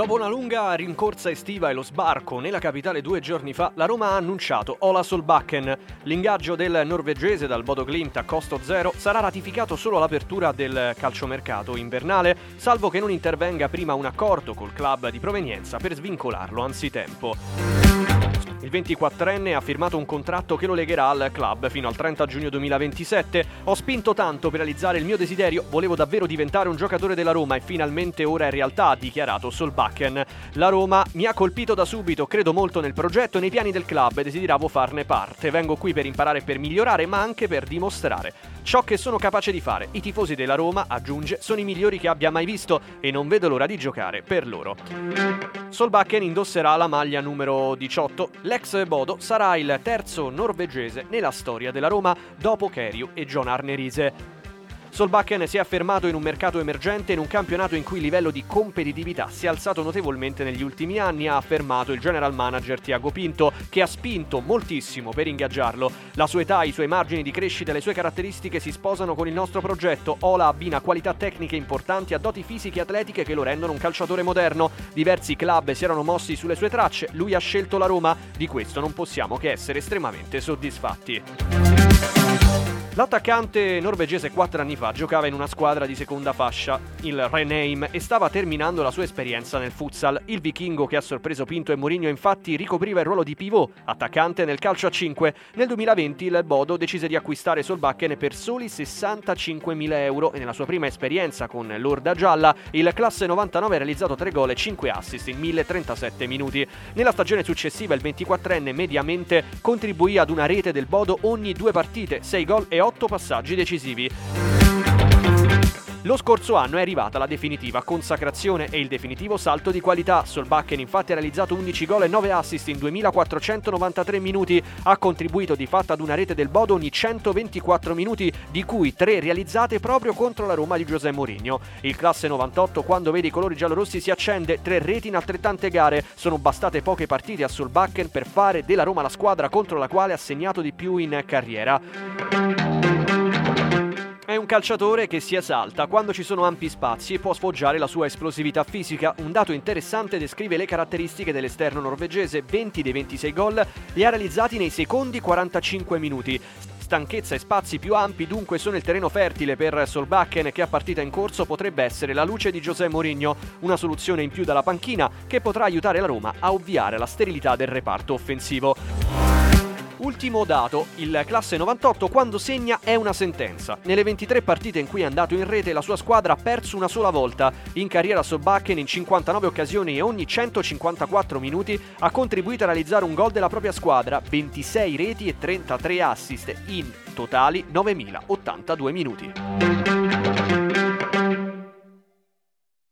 Dopo una lunga rincorsa estiva e lo sbarco nella capitale 2 giorni fa, la Roma ha annunciato Ola Solbakken. L'ingaggio del norvegese dal Bodo Glimt a costo zero sarà ratificato solo all'apertura del calciomercato invernale, salvo che non intervenga prima un accordo col club di provenienza per svincolarlo anzitempo. Il 24enne ha firmato un contratto che lo legherà al club fino al 30 giugno 2027. Ho spinto tanto per realizzare il mio desiderio, volevo davvero diventare un giocatore della Roma e finalmente ora è realtà, ha dichiarato Solbakken. La Roma mi ha colpito da subito, credo molto nel progetto e nei piani del club e desideravo farne parte. Vengo qui per imparare e per migliorare, ma anche per dimostrare ciò che sono capace di fare. I tifosi della Roma, aggiunge, sono i migliori che abbia mai visto e non vedo l'ora di giocare per loro. Solbakken indosserà la maglia numero 18. L'ex Bodo sarà il terzo norvegese nella storia della Roma dopo Kärry e John Arne Riise. Solbakken si è affermato in un mercato emergente in un campionato in cui il livello di competitività si è alzato notevolmente negli ultimi anni, ha affermato il general manager Tiago Pinto, che ha spinto moltissimo per ingaggiarlo. La sua età, i suoi margini di crescita e le sue caratteristiche si sposano con il nostro progetto. Ola abbina qualità tecniche importanti a doti fisiche e atletiche che lo rendono un calciatore moderno. Diversi club si erano mossi sulle sue tracce, lui ha scelto la Roma. Di questo non possiamo che essere estremamente soddisfatti. L'attaccante norvegese 4 anni fa giocava in una squadra di seconda fascia, il Ranheim, e stava terminando la sua esperienza nel futsal. Il vichingo che ha sorpreso Pinto e Mourinho infatti ricopriva il ruolo di pivot, attaccante nel calcio a 5. Nel 2020 il Bodo decise di acquistare Solbakken per soli 65.000 euro e nella sua prima esperienza con l'Orda Gialla il classe 99 ha realizzato 3 gol e 5 assist in 1037 minuti. Nella stagione successiva il 24enne mediamente contribuì ad una rete del Bodo ogni 2 partite, 6 gol e 8 passaggi decisivi. Lo scorso anno è arrivata la definitiva consacrazione e il definitivo salto di qualità. Solbakken infatti ha realizzato 11 gol e 9 assist in 2493 minuti, ha contribuito di fatto ad una rete del Bodo ogni 124 minuti, di cui 3 realizzate proprio contro la Roma di José Mourinho. Il classe 98 quando vede i colori giallorossi si accende, 3 reti in altrettante gare. Sono bastate poche partite a Solbakken per fare della Roma la squadra contro la quale ha segnato di più in carriera. È un calciatore che si esalta quando ci sono ampi spazi e può sfoggiare la sua esplosività fisica. Un dato interessante descrive le caratteristiche dell'esterno norvegese: 20 dei 26 gol li ha realizzati nei secondi 45 minuti. Stanchezza e spazi più ampi dunque sono il terreno fertile per Solbakken, che a partita in corso potrebbe essere la luce di José Mourinho, una soluzione in più dalla panchina che potrà aiutare la Roma a ovviare alla sterilità del reparto offensivo. Ultimo dato, il classe 98 quando segna è una sentenza. Nelle 23 partite in cui è andato in rete la sua squadra ha perso una sola volta. In carriera Solbakken in 59 occasioni e ogni 154 minuti ha contribuito a realizzare un gol della propria squadra, 26 reti e 33 assist in totali 9.082 minuti.